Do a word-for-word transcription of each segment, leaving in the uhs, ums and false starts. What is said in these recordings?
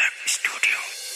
Music Studio.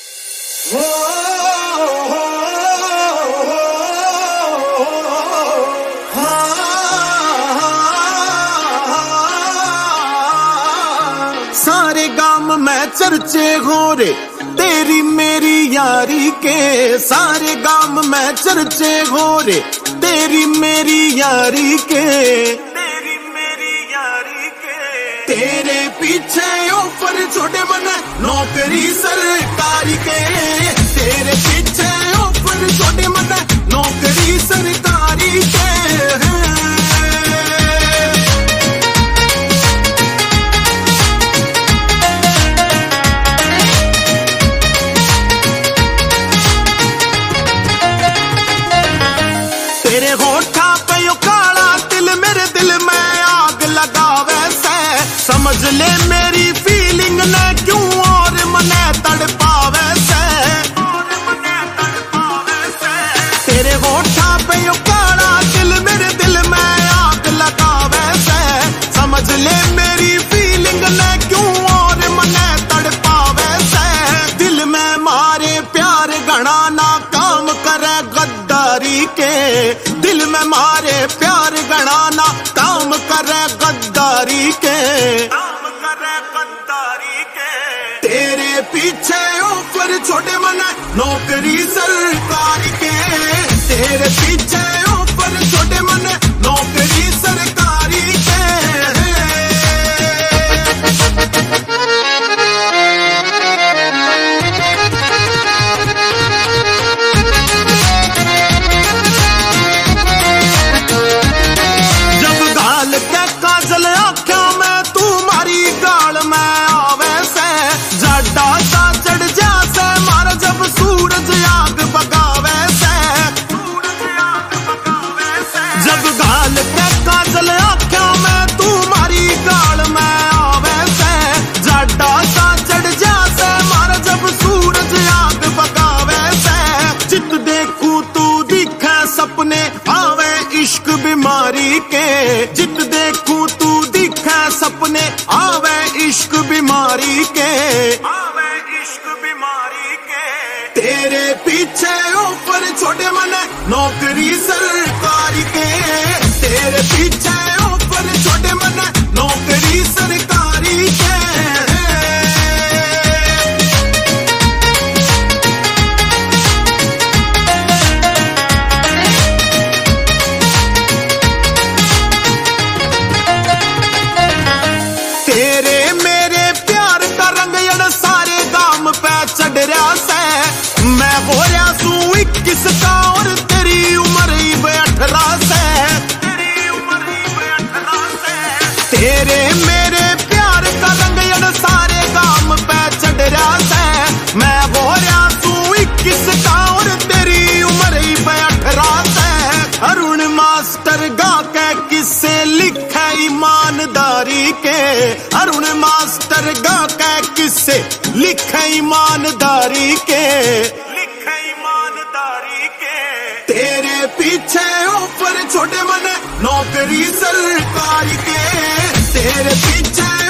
सारे गाम में चर्चे हो रे तेरी मेरी यारी के, सारे गाम में चर्चे हो रे तेरी मेरी यारी के, तेरी मेरी यारी के। तेरे पीछे ऑफर छोटे बने नौकरी सरकारी के, तेरे पीछे ऑफर छोटे बने नौकरी सरकारी के। तेरे होठा पे यो काला तिल मेरे दिल में आग लगावे से, समझ ले मेरी फीलिंग ने क्यों और मने तड़पावे से। तेरे होठा पे यो काला तिल मेरे दिल में आग लगावे से, समझ ले मेरी फीलिंग ने क्यों और मने तड़पावे से। दिल में मारे प्यार घना ना काम करे गद्दारी के, दिल में मारे प्यार गणाना काम करे गद्दारी के, काम करे गद्दारी के। तेरे पीछे ऑफर छोटे मने नौकरी सरकारी के, तेरे पीछे ऑफर छोटे मने नौकरी सरकारी के। काजल आँखों में तू मारी गाल में आवे से, जड्डा सा चढ़ जा से मार जब सूरज आग पकावे से, जब गाल के काजल आँखों में तू मारी गाल में आवे से, जड्डा सा चढ़ जा से मार जब सूरज आग पकावे से। जित देखूं तू दिखे सपने आवे इश्क बीमारी के, जित देखूं तू दिखे सपने आवे इश्क बीमारी के, आवे इश्क बीमारी के। तेरे पीछे ऊपर छोटे मने नौकरी सरकारी के, तेरे पीछे ऊपर छोटे मने नौकरी सरकारी के। तेरे मेरे प्यार का रंग यड़ सारे गाम पे चढ़ रहा से, मैं हो रहा सू इक्कीस का और तेरी उम्र ही अठारह से, तेरी उम्र ही अठारह से। तेरे मेरे प्यार का रंग यड़ सारे गाम पे चढ़ रहा से, मैं हो रहा सू इक्कीस का और तेरी उम्र ही अठारह से। अरुण मास्टर गा के किससे लिखा ईमानदारी के, अरुण मास्टर गा के किससे लिखा ईमानदारी के, लिखा ईमानदारी के। तेरे पीछे ऊपर छोटे मने नौकरी सरकारी के, तेरे पीछे